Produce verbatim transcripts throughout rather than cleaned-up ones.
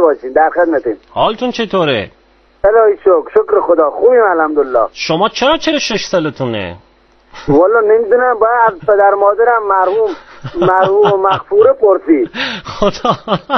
باشین، در خدمتیم. حالتون چطوره؟ الهی شکر، شکر خدا، خوبیم الحمدلله. شما چرا چرا شش سالتونه؟ والا نمیدونم، باید از پدر مادرم مرحوم مرحوم و مغفوره پرسید. خدا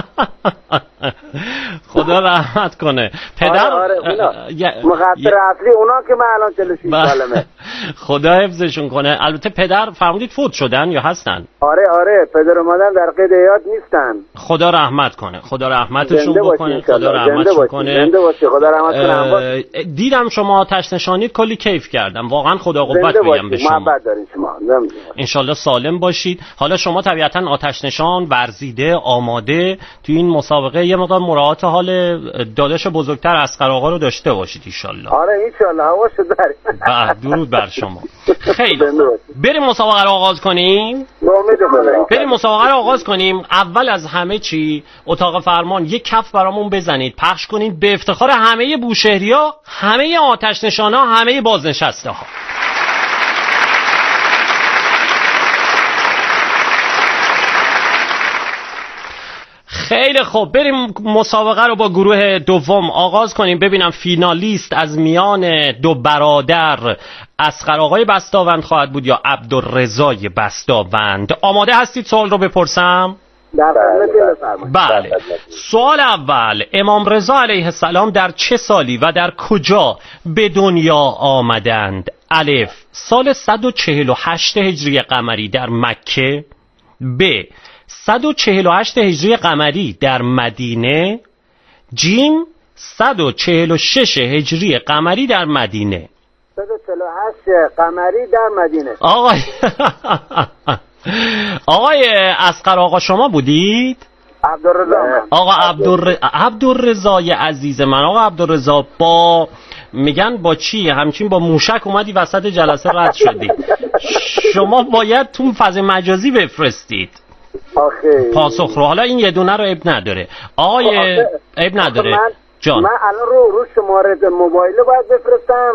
خدا رحمت کنه. پدر آره آره مقصر اصلی اونا که من الان چهل و شش سالمه. خدا حفظشون کنه. البته پدر فرمودید فوت شدن یا هستن؟ آره آره پدر و مادر در قید حیات نیستن. خدا رحمت کنه. خدا رحمتشون بکنه. خدا رحمتشون کنه. زنده باشی. خدا رحمت کنه. دیدم شما آتش نشانی کلی کیف کردم. واقعا خدا قوت بگم به شما. محبت دارین شما. ان شاءالله سالم باشید. حالا شما طبیعتا آتش نشان ورزیده آماده تو این مسابقه یه مقدار مراعات حال داداش بزرگتر اصغر آقا رو داشته باشید ان شاءالله. آره ان شاءالله هواشو داریم. بعد درود بر شما. خیلی بریم مسابقه رو آغاز کنیم. بریم مسابقه رو آغاز کنیم. اول از همه چی اتاق فرمان یک کف برامون بزنید، پخش کنید به افتخار همه بوشهریا، همه آتش نشانا، همه بازنشسته ها. خیلی خوب، بریم مسابقه رو با گروه دوم آغاز کنیم. ببینم فینالیست از میان دو برادر اصغر آقای بستاوند خواهد بود یا عبدالرضای بستاوند. آماده هستید سوال رو بپرسم؟ بله. سوال اول، امام رضا علیه السلام در چه سالی و در کجا به دنیا آمدند؟ الف سال صد و چهل و هشت هجری قمری در مکه، ب صد و چهل و هشت هجری قمری در مدینه، جیم صد و چهل و شش هجری قمری در مدینه. صد و چهل و هشت قمری در مدینه. آقای آقای اصغر آقا شما بودید؟ عبدالرضا. آقا عبدالر... عبدالرضای عزیز من. آقا عبدالرضا با میگن با چی؟ همچین با موشک اومدی وسط جلسه رد شدی. شما باید تو فضای مجازی بفرستید آخه پاسخ رو. حالا این یه دونه رو اب نداره آقای اب نداره من جان. من الان رو رو شماره موبایل باید بفرستم.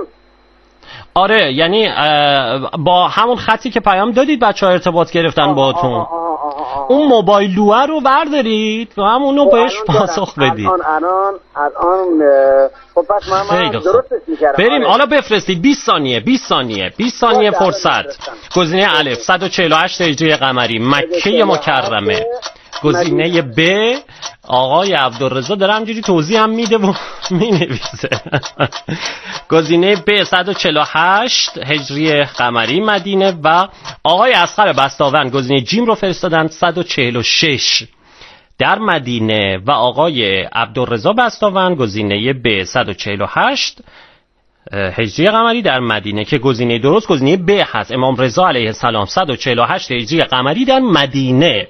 آره یعنی با همون خطی که پیام دادید بچه‌ها ارتباط گرفتن باهاتون، اون موبایل لوه رو بردارید و همونو بهش پاسخ بدید. الان الان الان خب پس من درستش می‌کردم. بریم حالا بفرستید. بیست ثانیه بیست ثانیه بیست ثانیه فرصت. گزینه الف صد و چهل و هشت هجری قمری مکه مکرمه. گزینه ب آقای عبدالرضا داره همجوری توضیح هم میده و مینویسه. گزینه ب صد و چهل و هشت هجری قمری مدینه و آقای اصغر بستاوند گزینه جیم رو فرستادن صد و چهل و شش در مدینه و آقای عبدالرضا بستاوند گزینه ب صد و چهل و هشت هجری قمری در مدینه که گزینه درست گزینه ب هست. امام رضا علیه السلام صد و چهل و هشت هجری قمری در مدینه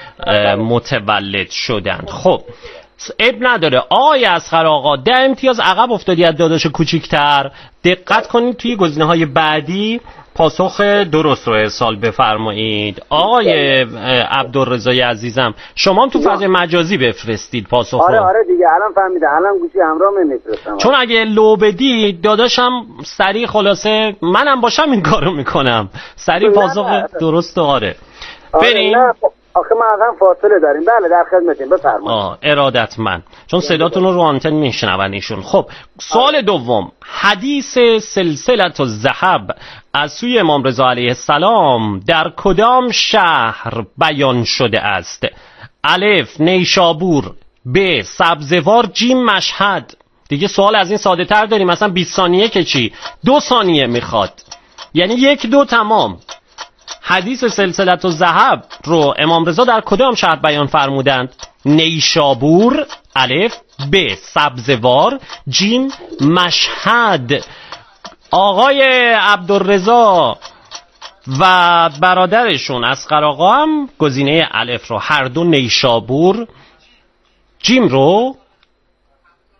متولد شدند. خب اب نداره آقای اصغر آقا ده امتیاز عقب افتادی از داداش کوچیک‌تر. دقت کنید توی گزینه‌های بعدی پاسخ درست رو ارسال بفرمایید. آقای عبدالرضای عزیزم شما هم تو فضای مجازی بفرستید پاسخ رو. آره آره دیگه الان فهمیدم، الان گوشی همراه میفرستم. چون اگه لو بدی داداشم سریع خلاصه منم باشم این کارو میکنم سریع پاسخ درست. آره بریم. آخه ما الان فاصله داریم. بله در خدمتیم بفرمایید. آه ارادتمند، چون صداتون رو رو آنتن میشنون ایشون. خب سوال دوم، حدیث سلسله الذهب از سوی امام رضا علیه السلام در کدام شهر بیان شده است؟ الف نیشابور، ب سبزوار، جیم مشهد. دیگه سوال از این ساده تر داریم. مثلا بیست ثانیه که چی؟ دو ثانیه میخواد، یعنی یک دو تمام. حدیث سلسله الذهب رو امام رضا در کدام شهر بیان فرمودند؟ نیشابور، الف، ب سبزوار، جیم مشهد. آقای عبدالرضا و برادرشون اصغر آقا هم گزینه الف رو، هر دو نیشابور. جیم رو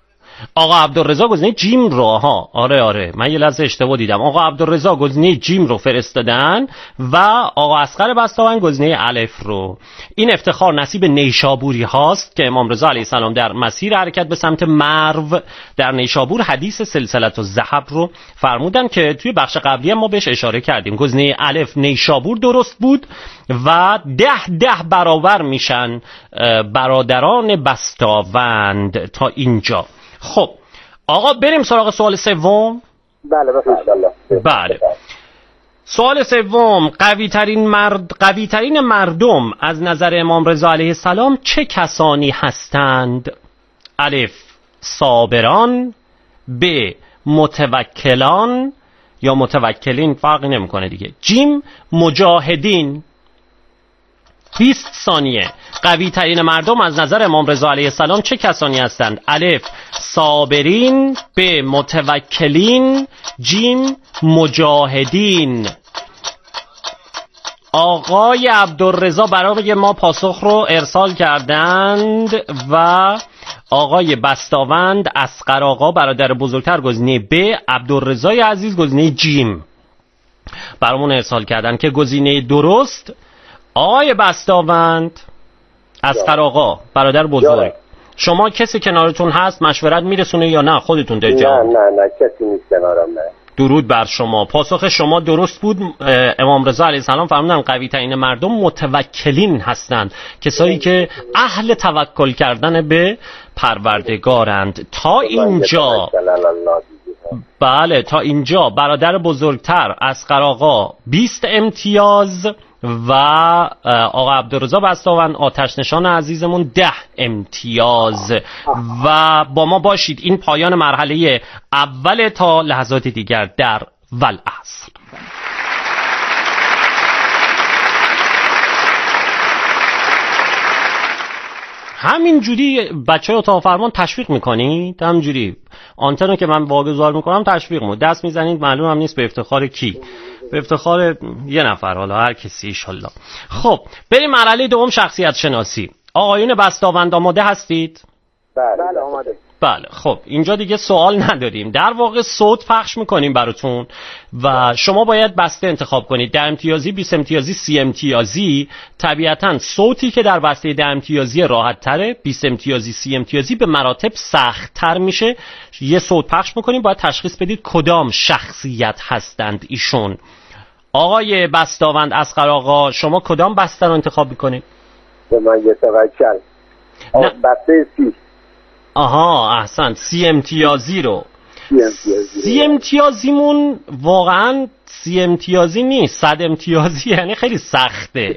آقا عبدالرضا گزینه جیم رو ها آره آره من یه لحظه اشتباه دیدم. آقا عبدالرضا گزینه جیم رو فرستادن و آقا اصغر بستاوند گزینه الف رو. این افتخار نصیب نیشابوری هاست که امام رضا علیه السلام در مسیر حرکت به سمت مرو در نیشابور حدیث سلسله الذهب رو فرمودن که توی بخش قبلی ما بهش اشاره کردیم. گزینه الف نیشابور درست بود و ده ده برابر میشن برادران بستاوند تا اینجا. خب آقا بریم سراغ سوال سوم. بله بفرمایید. بله سوال سوم، قوی ترین مرد قوی ترین مردم از نظر امام رضا علیه السلام چه کسانی هستند؟ الف صابران، ب متوکلان یا متوکلین فرقی نمیکنه دیگه، جیم مجاهدین. بیست ثانیه. قوی ترین مردم از نظر امام رضا علیه السلام چه کسانی هستند؟ الف صابرین، ب متوکلین، جیم مجاهدین. آقای عبدالرضا برای ما پاسخ رو ارسال کردند و آقای بستاوند اصغر آقا برادر بزرگتر گزینه ب، عبدالرضای عزیز گزینه جیم برامون ارسال کردن که گزینه درست آقای بستاوند اصغر آقا برادر بزرگ. شما کسی کنارتون هست مشورت میرسونه یا نه خودتون در جواب؟ نه نه نه کسی نیست کنارم. نه. درود بر شما. پاسخ شما درست بود. امام رضا علیه السلام فرمودن قوی ترین مردم متوکلین هستند، کسایی که اهل توکل کردن به پروردگارند. تا اینجا بله تا اینجا برادر بزرگتر اصغر آقا بیست امتیاز و آقا عبدالرضا بستاوند آتش نشان عزیزمون ده امتیاز. و با ما باشید، این پایان مرحله اول، تا لحظات دیگر در والعصر. همینجوری بچه های اتاق فرمان تشویق میکنید، همینجوری آنتنو که من واگذار میکنم تشویق مو دست میزنید، معلوم هم نیست به افتخار کی، به افتخار یه نفر، حالا هر کسی ایشالله. خب بریم مرحله دوم، شخصیت شناسی. آقایون بستاوند آماده هستید؟ بله آماده. بله خب اینجا دیگه سوال نداریم، در واقع صوت پخش میکنیم براتون و شما باید بسته انتخاب کنید، ده امتیازی، بیست امتیازی، سی امتیازی. طبیعتا صوتی که در بسته ده امتیازی راحت تره، بیست امتیازی، سی امتیازی به مراتب سخت تر میشه. یه صوت پخش میکنیم، باید تشخیص بدید کدام شخصیت هستند ایشون. آقای بستاوند اصغر آقا شما کدام بسته رو انتخاب میکنید؟ به من یه توکل. بسته سی. آها احسن، سی امتیازی رو. سی امتیازی, سی امتیازیمون واقعا سی امتیازی نیست، صد امتیازی، یعنی خیلی سخته.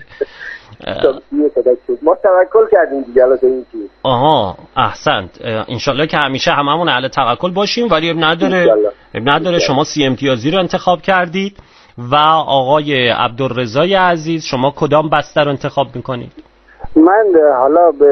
ما توکل کردیم دیگه الان این چیز. آها احسنت، انشالله که همیشه هممون اهل توکل باشیم، ولی اب نداره اب نداره شما سی امتیازی رو انتخاب کردید. و آقای عبدالرضای عزیز شما کدام بسته رو انتخاب میکنید؟ من حالا به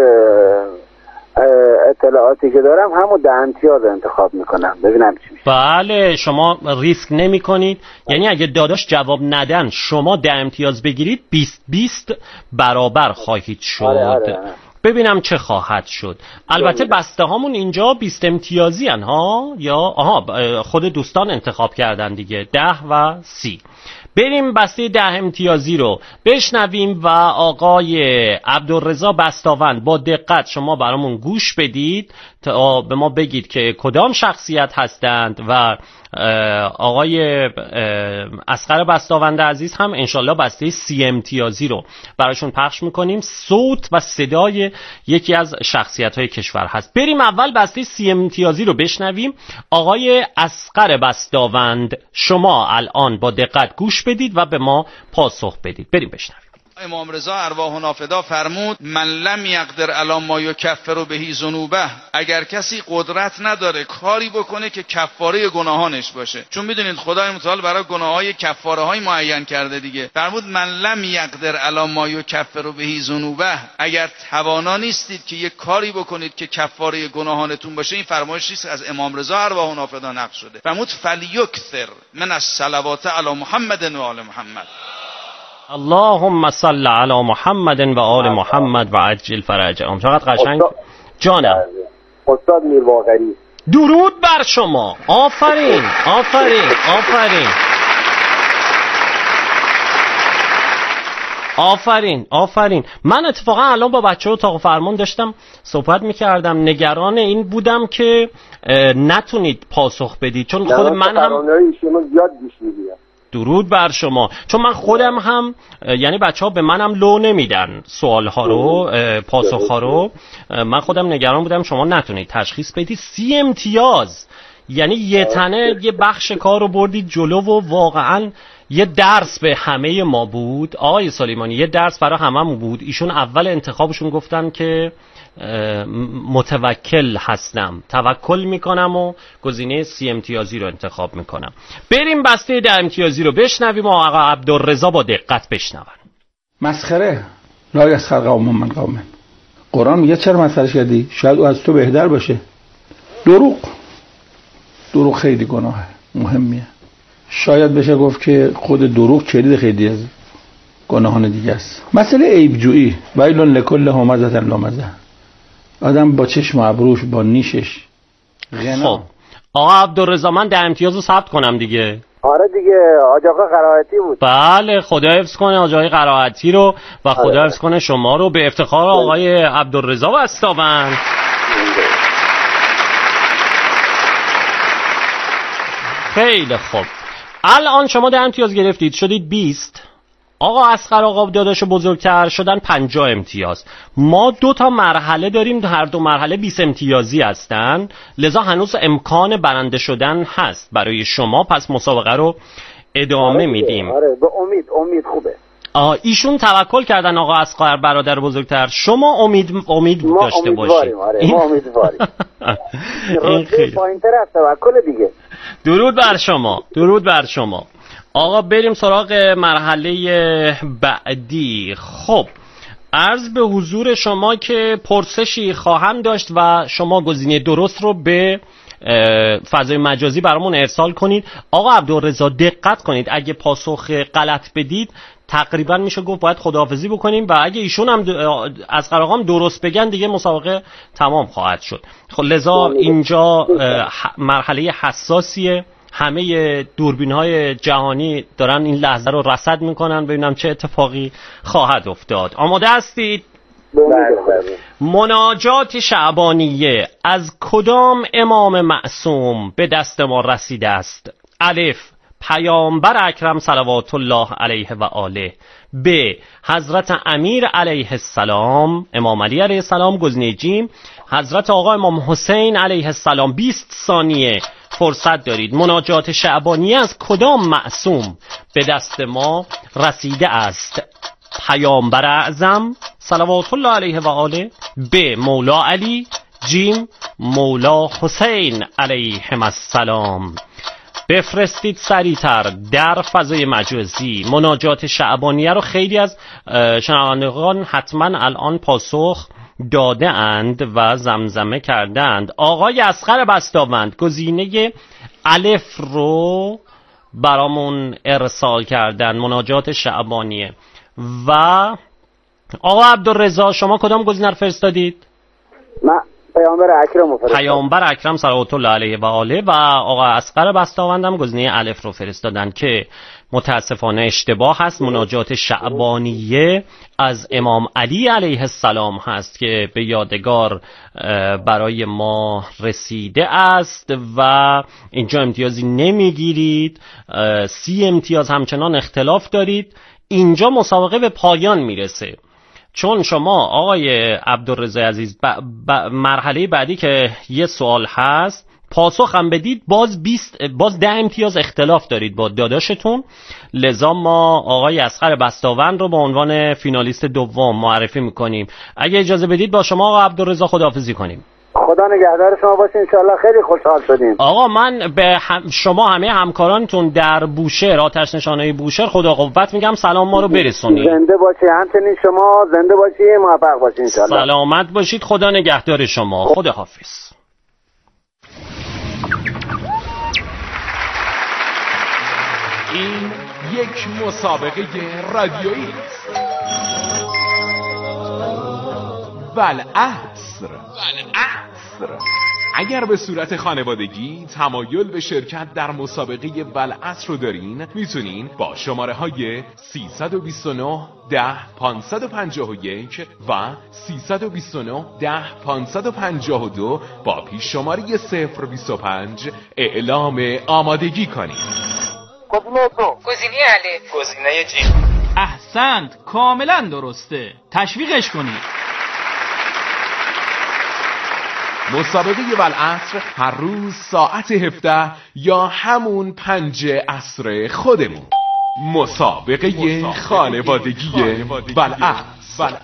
اطلاعاتی که دارم همون ده امتیاز انتخاب میکنم، ببینم چی میشه. بله شما ریسک نمی کنید، یعنی اگه داداش جواب ندن شما ده امتیاز بگیرید، بیست بیست برابر خواهید شد. آره آره. ببینم چه خواهد شد. البته بسته هامون اینجا بیست امتیازی هن ها، یا آها خود دوستان انتخاب کردن دیگه، ده و سی. بریم بسته ده امتیازی رو بشنویم و آقای عبدالرضا بستاوند با دقت شما برامون گوش بدید تا به ما بگید که کدام شخصیت هستند و آقای اصغر بستاوند عزیز هم انشالله بسته سی امتیازی رو براشون پخش میکنیم. صوت و صدای یکی از شخصیت های کشور هست. بریم اول بسته سی امتیازی رو بشنویم. آقای اصغر بستاوند شما الان با دقت گوش بدید و به ما پاسخ بدید. بریم بشنویم. امام رضا ارواح نافدا فرمود من لم یقدر علی ما یکفر بهی ذنوبه، اگر کسی قدرت نداره کاری بکنه که کفاره گناهانش باشه، چون میدونید خدای متعال برای گناههای کفاره های معین کرده دیگه. فرمود من لم یقدر علی ما یکفر بهی ذنوبه، اگر توانا نیستید که یک کاری بکنید که کفاره گناهانتون باشه. این فرمایشی است از امام رضا ارواح نافدا نقل شده. فرمود فلیکثر من الصلوات علی محمد و آل محمد. اللهم صل علی محمد و آل محمد و عجل فرجهم. چقدر قشنگ. جانم استاد میرواقری درود بر شما. آفرین آفرین آفرین آفرین آفرین. من اتفاقا الان با بچه اتاق فرمان داشتم صحبت میکردم، نگران این بودم که نتونید پاسخ بدید، چون خود من هم درود بر شما، چون من خودم هم یعنی بچه ها به منم لو نمیدن سوال ها رو، پاسخ ها رو. من خودم نگران بودم شما نتونید تشخیص بدید. سی امتیاز یعنی یه تنه یه بخش کار رو بردید جلو و واقعا یه درس به همه ما بود. آقای سلیمانی یه درس برای همه بود. ایشون اول انتخابشون گفتن که متوکل هستم، توکل میکنم و گزینه سی امتیازی رو انتخاب میکنم. بریم بسته ده امتیازی رو بشنویم و آقا عبدالرضا با دقت بشنون. مسخره لا یسخر قوم من قوم. قرآن میگه چرا مسخره کردی؟ شاید او از تو بهتر باشه. دروغ دروغ خیلی گناهه مهمیه. شاید بشه گفت که خود دروغ کلید خیلی از گناهان دیگه است. مسئله عیبجویی ویل لکل همزة لمزة. آدم با چشم ابروش با نیشش غنا. خب آقا عبدالرضا من ده امتیاز رو ثبت کنم دیگه. آره دیگه حاج آقا قرائتی بود. بله خدا حفظ کنه حاج آقای قرائتی رو و خدا حفظ کنه شما رو. به افتخار آقای عبدالرضا بستاوند. خیلی خوب، الان شما ده امتیاز گرفتید شدید بیست. آقا اصغر آقا داداش بزرگتر شدن پنجاه امتیاز. ما دو تا مرحله داریم، هر دو مرحله بیست امتیازی هستن، لذا هنوز امکان برنده شدن هست برای شما. پس مسابقه رو ادامه آره میدیم. آره به امید امید خوبه. آه ایشون توکل کردن آقا اصغر برادر بزرگتر، شما امید امید ما داشته باشید. آره این... ما امیدواریم. این خیلی پایین‌تر از توکل دیگه. درود بر شما، درود بر شما. آقا بریم سراغ مرحله بعدی. خب عرض به حضور شما که پرسشی خواهم داشت و شما گزینه درست رو به فضای مجازی برامون ارسال کنید. آقا عبدالرضا دقت کنید، اگه پاسخ غلط بدید تقریبا میشه گفت باید خداحافظی بکنیم و اگه ایشون هم از قراقام درست بگن دیگه مسابقه تمام خواهد شد. خب لذا اینجا مرحله حساسیه، همه دوربین‌های جهانی دارن این لحظه رو رصد میکنن ببینم چه اتفاقی خواهد افتاد. آماده هستید؟ مناجات شعبانیه از کدام امام معصوم به دست ما رسیده است؟ الف پیامبر اکرم صلوات الله علیه و آله. ب حضرت امیر علیه السلام امام علی علیه السلام. گزینه جیم حضرت آقا امام حسین علیه السلام. بیست ثانیه فرصت دارید. مناجات شعبانیه از کدام معصوم به دست ما رسیده است؟ پیامبر اعظم صلوات الله علیه و آله. ب مولا علی. جیم مولا حسین علیهم السلام. بفرستید سریعتر در فضای مجازی مناجات شعبانیه رو. خیلی از شنوندگان حتما الان پاسخ داده اند و زمزمه کردند. آقای اصغر بستاوند گزینه الف رو برامون ارسال کردن، مناجات شعبانیه. و آقا عبدالرضا شما کدام گزینه رو فرستادید؟ من پیامبر اکرم فرستادم. پیامبر اکرم صلوات الله علیه و آله. و آقا اصغر بستاوندم گزینه الف رو فرستادن که متاسفانه اشتباه هست. مناجات شعبانیه از امام علی علیه السلام هست که به یادگار برای ما رسیده است و اینجا امتیازی نمیگیرید. سی امتیاز همچنان اختلاف دارید. اینجا مسابقه به پایان میرسه چون شما آقای عبدالرضا عزیز ب... ب... مرحله بعدی که یه سوال هست پاسخ هم بدید باز بیست باز ده امتیاز اختلاف دارید با داداشتون. لذا ما آقای اصغر بستاوند رو به عنوان فینالیست دوم معرفی میکنیم. اگه اجازه بدید با شما آقا عبدالرضا خداحافظی کنیم. خدا نگهدار شما باشه. انشالله خیلی خوشحال شدیم. آقا من به هم شما همه همکارانتون در بوشهر آتش نشانه بوشهر خدا قوت میگم. سلام ما رو برسونید. زنده باشید. همچنین شما زنده باشید، موفق باشید انشالله. سلامت باشید. خدا نگهدار شما. خدا حافظ. این یک مسابقه رادیویی است. والعصر والعصر اگر به صورت خانوادگی تمایل به شرکت در مسابقه والعصر رو دارین، میتونین با شماره های سیصد و بیست و نه ده پانصد و پنجاه و یک و سیصد و بیست و نه ده پانصد و پنجاه و دو با پیش شماره صفر بیست و پنج اعلام آمادگی کنید. گزینه دو، گزینه الف، گزینه جیم. احسنت، کاملا درسته. تشویقش کنید. مسابقه والعصر هر روز ساعت هفده یا همون پنج عصر خودمون. مسابقه خانوادگی والعصر.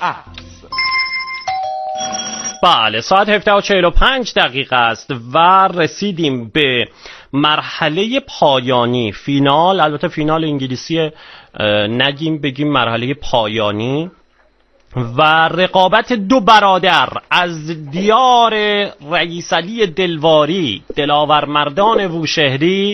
بله، ساعت هفده و چهل و پنج دقیقه است و رسیدیم به مرحله پایانی، فینال. البته فینال انگلیسی نگیم، بگیم مرحله پایانی و رقابت دو برادر از دیار رئیس علی دلواری، دلاور مردان بوشهری،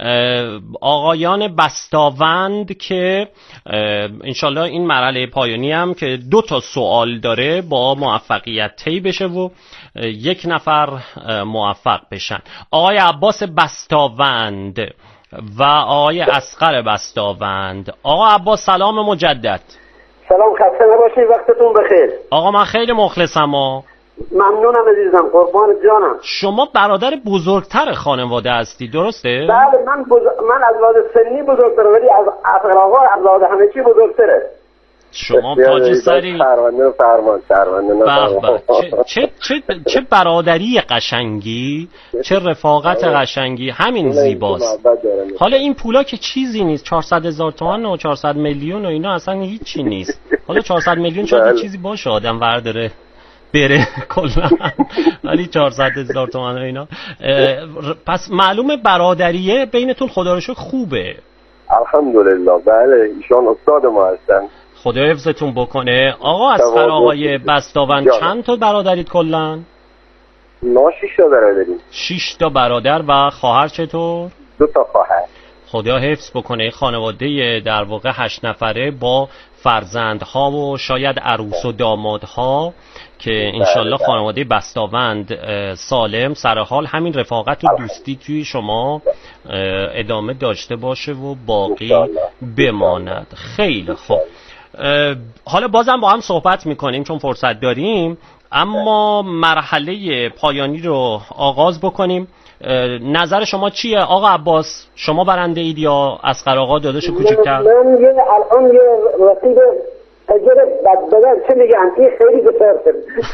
آقایان بستاوند که انشالله این مرحله پایانی هم که دو تا سوال داره با موفقیت طی بشه و یک نفر موفق بشن. آقای عباس بستاوند و آقای اصغر بستاوند. آقا عباس سلام مجدد. سلام، خسته نباشید، وقتتون بخیر. آقا من خیلی مخلصم. ها ممنونم عزیزم، قربان جانم. شما برادر بزرگتر خانواده هستی، درسته؟ بله، من بز... من از لحاظ سنی بزرگترم ولی از اصغر آقا از لحاظ همه چی بزرگتره. شما تاج سری پرونده فرمان پرونده چه چه چه برادری قشنگی، چه رفاقت قشنگی، همین زیباست. حالا این پولا که چیزی نیست، چهارصد هزار تومان و چهارصد میلیون و اینا اصلا هیچی نیست. حالا چهارصد میلیون شاید چیزی باشه آدم ورداره بره کلا، ولی چهارصد هزار تومان و اینا. پس معلومه برادریه بینتون خدا رو شکر خوبه. الحمدلله. بله، ایشان استاد ما هستن، خدا حفظتون بکنه. آقا اصغر آقای بستاوند چند تا برادرید کلن؟ ما شش تا برادریم. شش تا برادر و خواهر چطور؟ دو تا خواهر. خدا حفظ بکنه. خانواده در واقع هشت نفره با فرزندها و شاید عروس و دامادها که انشالله خانواده بستاوند سالم سر حال همین رفاقت و دوستی توی شما ادامه داشته باشه و باقی بماند. خیلی خوب. حالا بازم با هم صحبت میکنیم چون فرصت داریم، اما مرحله پایانی رو آغاز بکنیم. نظر شما چیه آقا عباس؟ شما برنده اید یا اصغر آقا داداش کوچیک‌تر؟ من یه الان یه رقیب اجر بدبدن چه میگن، این خیلی بسرسه.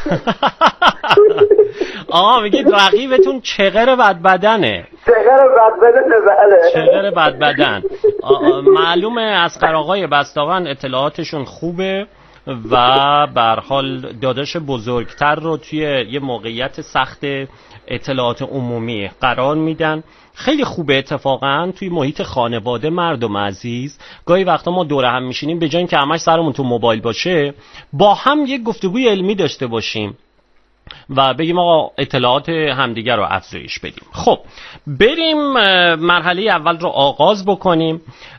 آقا میگید رقیبتون چغر بدبدنه. چغر بدبدنه، بله. چغر بدبدن. معلومه اصغر آقای بستاوند اطلاعاتشون خوبه و به هر حال داداش بزرگتر رو توی یه موقعیت سخت اطلاعات عمومی قرار میدن. خیلی خوبه اتفاقا توی محیط خانواده مردم عزیز گاهی وقتا ما دور هم میشینیم به جای اینکه همش سرمون تو موبایل باشه با هم یک گفتگوی علمی داشته باشیم و بگیم آقا اطلاعات همدیگر رو افزایش بدیم. خب بریم مرحله اول رو آغاز بکنیم.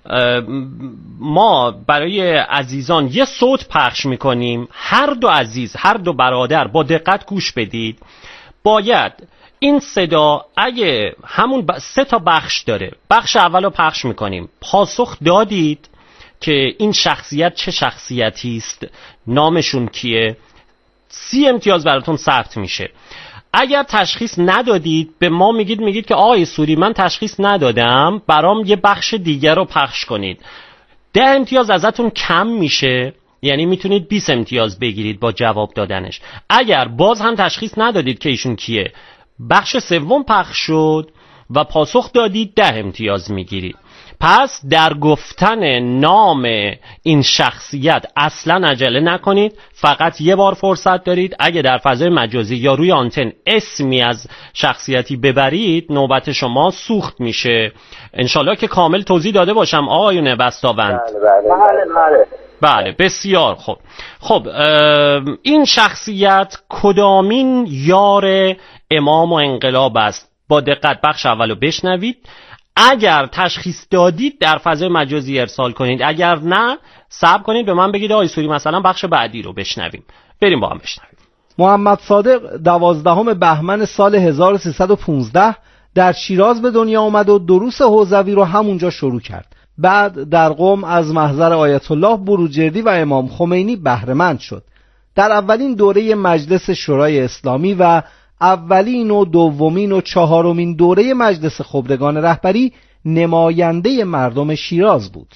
ما برای عزیزان یه صوت پخش میکنیم. هر دو عزیز، هر دو برادر با دقت گوش بدید. باید این صدا اگه همون ب... سه تا بخش داره، بخش اول رو پخش میکنیم، پاسخ دادید که این شخصیت چه شخصیتی است، نامشون کیه، سی امتیاز براتون ثبت میشه. اگر تشخیص ندادید به ما میگید میگید که آقای سوری من تشخیص ندادم، برام یه بخش دیگر رو پخش کنید. ده امتیاز ازتون کم میشه، یعنی میتونید بیست امتیاز بگیرید با جواب دادنش. اگر باز هم تشخیص ندادید که ایشون کیه، بخش سوم پخش شد و پاسخ دادید، ده امتیاز میگیرید. پس در گفتن نام این شخصیت اصلا عجله نکنید، فقط یه بار فرصت دارید. اگه در فضای مجازی یا روی آنتن اسمی از شخصیتی ببرید نوبت شما سوخت میشه. انشالله که کامل توضیح داده باشم آقایون بستاوند. بله بله بله بله بسیار خوب. خب این شخصیت کدامین یار امام و انقلاب است؟ با دقت بخش اولو بشنوید. اگر تشخیص دادید در فضای مجازی ارسال کنید، اگر نه صبر کنید به من بگید آقای سوری مثلا بخش بعدی رو بشنویم. بریم با هم بشنویم. محمد صادق دوازدهم بهمن سال هزار و سیصد و پانزده در شیراز به دنیا آمد و دروس حوزوی رو همونجا شروع کرد. بعد در قم از محضر آیت الله بروجردی و امام خمینی بهره مند شد. در اولین دوره مجلس شورای اسلامی و اولین و دومین و چهارمین دوره مجلس خبرگان رهبری نماینده مردم شیراز بود.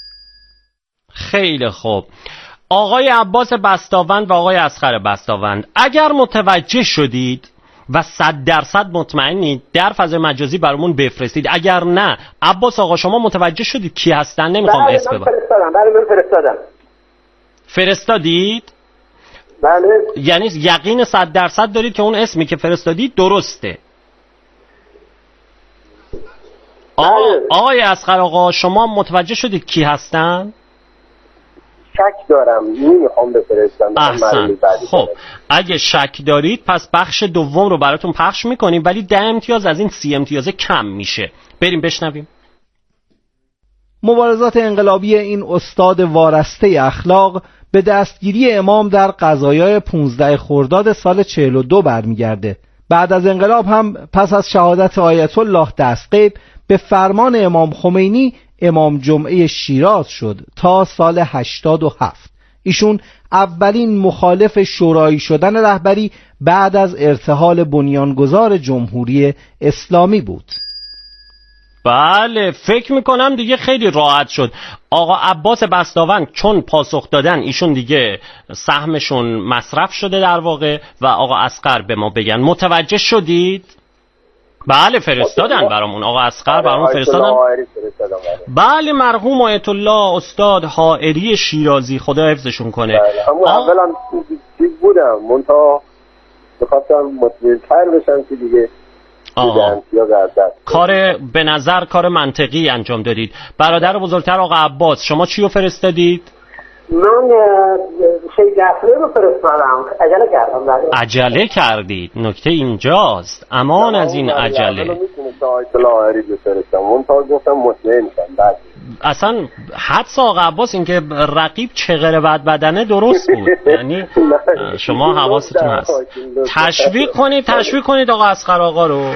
خیلی خوب. آقای عباس بستاوند و آقای اصغر بستاوند، اگر متوجه شدید و صد درصد مطمئنید در فضای مجازی برامون بفرستید، اگر نه عباس آقا شما متوجه شدید کی هستن؟ نمیخوام اسم ببرم. فرستادم. بله من فرستادم. فرستادید؟ بله. یعنی یقین صد درصد دارید که اون اسمی که فرستادید درسته؟ آقا بله. آقای اصغر آقا شما متوجه شدید کی هستن؟ شک دارم، نمیخوام بفرستم. احسن. خب اگه شک دارید پس بخش دوم رو براتون پخش میکنیم، ولی ده امتیاز از این سی امتیاز کم میشه. بریم بشنویم. مبارزات انقلابی این استاد وارسته اخلاق به دستگیری امام در قضایای پانزده خرداد سال چهل و دو برمیگرده. بعد از انقلاب هم پس از شهادت آیت الله دستغیب به فرمان امام خمینی امام جمعه شیراز شد تا سال هشتاد و هفت. ایشون اولین مخالف شورایی شدن رهبری بعد از ارتحال بنیانگذار جمهوری اسلامی بود. بله فکر میکنم دیگه خیلی راحت شد. آقا عباس بستاوند چون پاسخ دادن ایشون دیگه سهمشون مصرف شده در واقع، و آقا اصغر به ما بگن متوجه شدید؟ بله فرستادن برامون. آقا اصغر برامون فرستادن. بله مرحوم آیت الله استاد حائری شیرازی، خدا حفظشون کنه. همون اولا چیز بودم منتها بخواستم مطمئن‌تر بشم که دیگه کار به نظر کار منطقی انجام دادید. برادر بزرگتر آقا عباس شما چی رو فرستادید؟ من شیء دفعه رو فرستادم. عجله کردم. عجله کردید. نکته اینجاست. امان از این عجله. اصلا حدس آقا عباس این که رقیب چغر بد بدنه درست بود. یعنی شما حواستون هست. تشویق کنید تشویق کنید آقا اصغر آقا رو.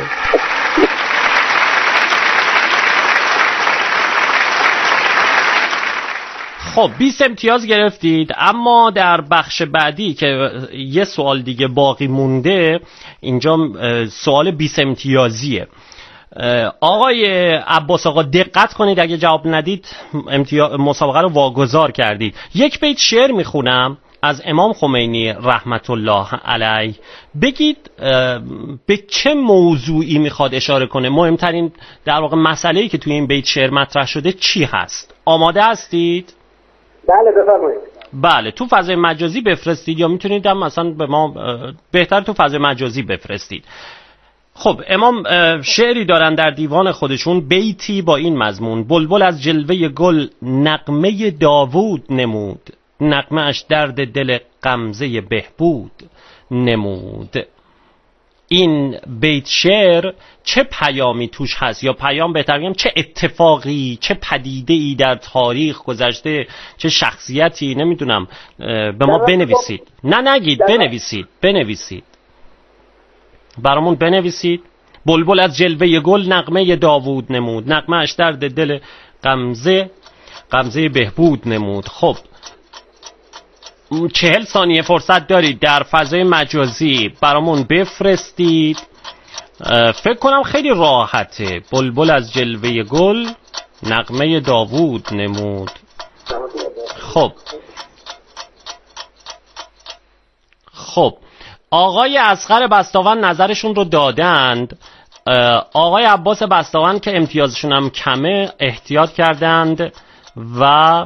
خب بیست امتیاز گرفتید، اما در بخش بعدی که یه سوال دیگه باقی مونده اینجا سوال بیست امتیازیه. آقای عباس آقا دقت کنید، اگه جواب ندید امتیاز مسابقه رو واگذار کردید. یک بیت شعر میخونم از امام خمینی رحمت الله علیه. بگید به چه موضوعی میخواد اشاره کنه. مهمترین در واقع مسئله‌ای که توی این بیت شعر مطرح شده چی هست؟ آماده هستید؟ بله بفرمایید. بله تو فضای مجازی بفرستید یا میتونید هم مثلا به ما بهتر تو فضای مجازی بفرستید. خب امام شعری دارن در دیوان خودشون، بیتی با این مضمون: بلبل از جلوه گل نغمه داوود نمود، نغمه اش درد دل غمزه بهبود نمود. این بیت شعر چه پیامی توش هست، یا پیام بهتر بگم چه اتفاقی، چه پدیده‌ای در تاریخ گذشته، چه شخصیتی، نمیدونم به ما بنویسید. نه نگید، بنویسید بنویسید برامون بنویسید. بلبل از جلوه گل نغمه داوود نمود، نغمه اش درد دل غمزه غمزه بهبود نمود. خب چهل ثانیه فرصت دارید در فضای مجازی برامون بفرستید. فکر کنم خیلی راحته. بلبل از جلوه گل نغمه داوود نمود. خب خب آقای اصغر بستاوند نظرشون رو دادند. آقای عباس بستاوند که امتیازشون هم کمه احتیاط کردند و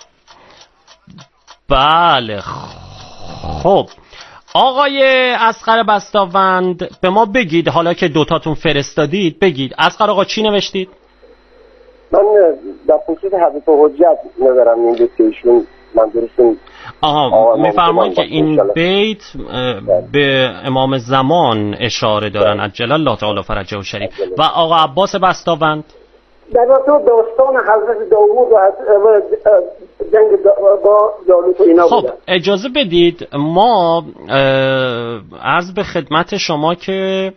بله. خب آقای اصغر بستاوند به ما بگید، حالا که دوتاتون فرستادید بگید. اصغر آقا چی نوشتید؟ من در خصوص حدیث و حجت ندارم این بیت که ایشون من درستون آها میفرمایید که این بیت به امام زمان اشاره دارن عجل الله تعالی فرجه و شریف. و آقا عباس بستاوند در واقع داستان حضرت داوود و جنگ با جالوت و اینا خب بودن. اجازه بدید ما عرض به خدمت شما که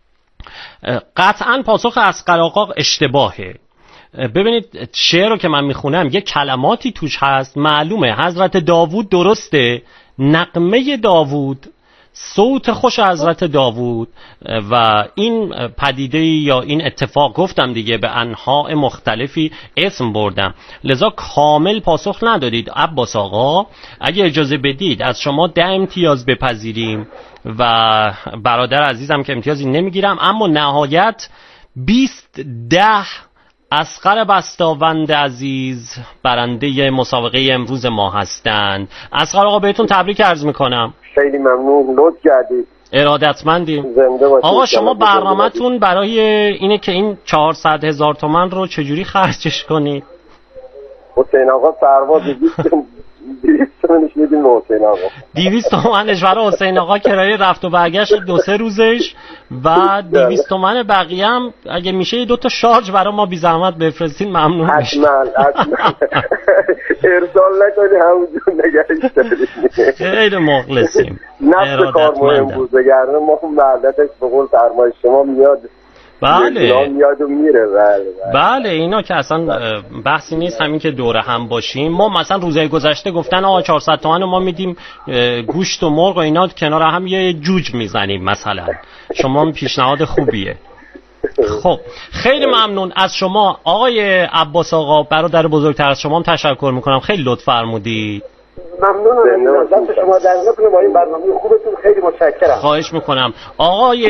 قطعاً پاسخ اصغر آقا اشتباهه. ببینید شعر رو که من میخونم یه کلماتی توش هست معلومه حضرت داوود درسته، نغمه داوود، صوت خوش حضرت داوود و این پدیده یا این اتفاق گفتم دیگه به انواع مختلفی اسم بردم، لذا کامل پاسخ ندادید. عباس آقا اگه اجازه بدید از شما ده امتیاز بپذیریم و برادر عزیزم که امتیازی نمیگیرم، اما نهایت بیست ده اصغر بستاوند عزیز برنده مسابقه امروز ما هستند. اصغر آقا بهتون تبریک عرض میکنم. خیلی ممنون، لطف کردید. ارادتمندیم. آقا شما برنامه‌تون برای اینه که این چهارصد هزار تومان رو چجوری خرجش کنید؟ حسین آقا پرواز دویست تومنش میدیم حسین آقا. دویست تومنش برای حسین آقا کرایه رفت و برگشت دو سه روزش و دویست تومن بقیه هم اگه میشه یه دو تا شارژ برای ما بی زحمت بفرستین ممنون میشیم. حتما حتما ارسال نکنی همونجور نگهش داریم. خیلی مخلصیم. نفس کار مهم بود بگرنه ما مردتش به قول فرمای شما میاد. بله میاد و میره. بله بله اینا که اصلا بحثی نیست، همین که دوره هم باشیم. ما مثلا روزهای گذشته گفتن آقا چهارصد تومن ما میدیم گوشت و مرغ و اینا کنار هم یه جوج میزنیم مثلا. شما پیشنهاد خوبیه. خب خیلی ممنون از شما آقای عباس آقا، برادر بزرگتر از شما هم تشکر میکنم، خیلی لطف فرمودید. ممنونم دست شما در نکنه با این برنامه خوبتون، خیلی متشکرم. خواهش میکنم. آقای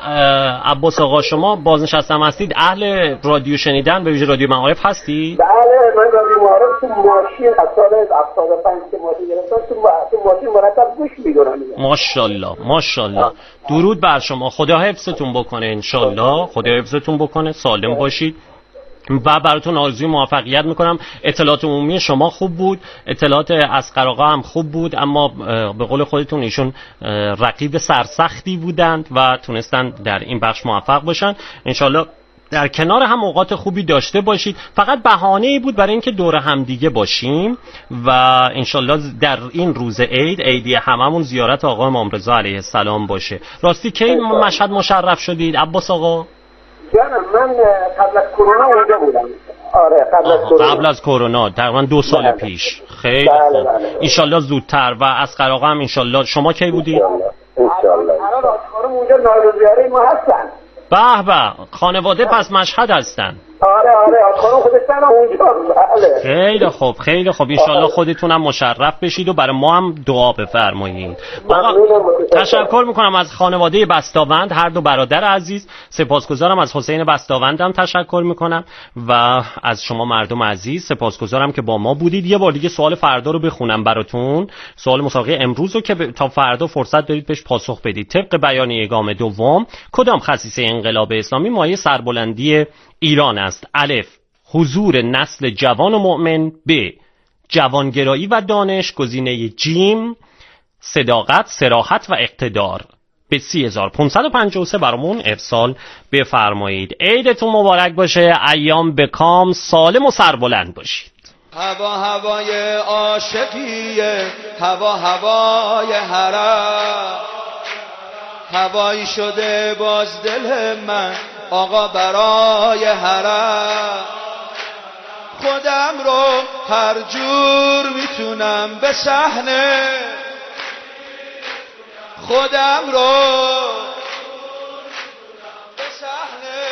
عباس آقا شما بازنشسته هستید، اهل رادیو شنیدن به ویژه رادیو معارف هستی؟ بله من رادیو معارف تو ماشین از سال هفتاد و پنج که ماشین گرفتم تو ماشین مرتب گوش میدونم. ماشاءالله ماشاءالله. درود بر شما، خدا حفظتون بکنه انشالله، خدا حفظتون بکنه، سالم باشید و براتون آرزوی موفقیت میکنم. اطلاعات عمومی شما خوب بود، اطلاعات اصغر آقا هم خوب بود، اما به قول خودتون ایشون رقیب سرسختی بودند و تونستن در این بخش موفق باشن. انشالله در کنار هم اوقات خوبی داشته باشید. فقط بهانه‌ای بود برای اینکه دور هم دیگه باشیم و انشالله در این روز عید عیدی هممون زیارت آقا امام رضا علیه السلام باشه. راستی کی مشهد مشرف شدید عباس آقا؟ من قبل از کرونا اونجا بودم. آره قبل از کرونا. قبل از کرونا تقریبا دو سال بله. پیش. خیلی بله خوب. بله. انشالله زودتر. و اصغر آقا هم انشالله. شما کی بودید؟ انشالله. هر راستخوارم اونجا نایروبی ما هستن. به به خانواده پس مشهد هستن. آره آره خانم خودشون اونجا. بله. خیلی خوب خیلی خوب. انشالله خودتون هم مشرف بشید و برای ما هم دعا بفرمایید. تشکر میکنم از خانواده بستاوند، هر دو برادر عزیز. سپاسگزارم از حسین بستاوند هم تشکر میکنم و از شما مردم عزیز سپاسگزارم که با ما بودید. یه بار دیگه سوال فردا رو بخونم براتون، سوال مسابقه امروز رو که ب... تا فردا فرصت دارید بهش پاسخ بدید. طبق بیان یگام دوم کدام خصیصه انقلاب اسلامی مایه سربلندی ایران است؟ الف حضور نسل جوان و مؤمن، ب جوانگرایی و دانش، گزینه جیم صداقت، صراحت و اقتدار. به سی هزار و پانصد و پنجاه و سه برامون ارسال بفرمایید. عیدتون مبارک باشه، ایام به کام، سالم و سربلند باشید. هوا هوای عاشقیه، هوا هوای حرم، هوایی شده باز دل من آقا برای حرم. خودم رو هر جور میتونم به صحنه، خودم رو به صحنه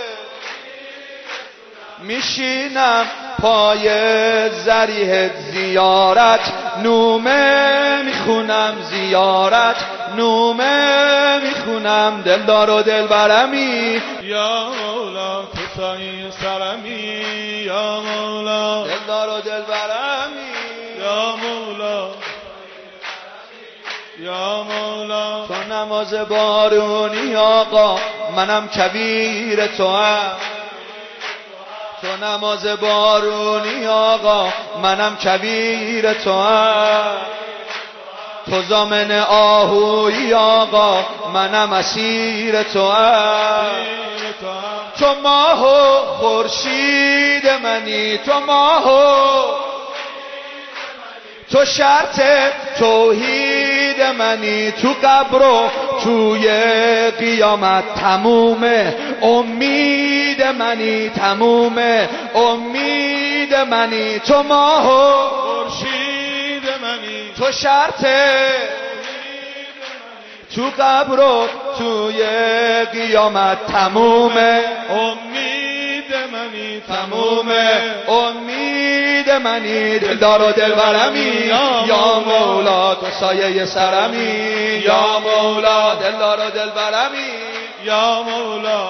میشینم پای ذریح زیارت، نومه میخونم زیارت، نومه میخونم دلدار و دلبرمی، یا مولا کسایی سرمی، یا مولا دلدار و دلبرمی، یا مولا یا مولا. تو نماز بارونی آقا منم کبیر تو هم، تو نماز بارونی آقا منم کبیر تو هم، تو زامن آهوی آقا منم اسیر تو هم، تو ماه و خورشید منی، تو ماه و تو شرط توحید منی، تو قبر و توی قیامت تمومه امید منی، تمومه امید منی، تو ماه و خورشید منی، تو شرط تو قبر و توی قیامت تمومه امید منی، تمومه امید منی، دلدار و دلبرمی یا مولا، تو سایه سرمی یا مولا، دلدار و دلبرمی یا مولا.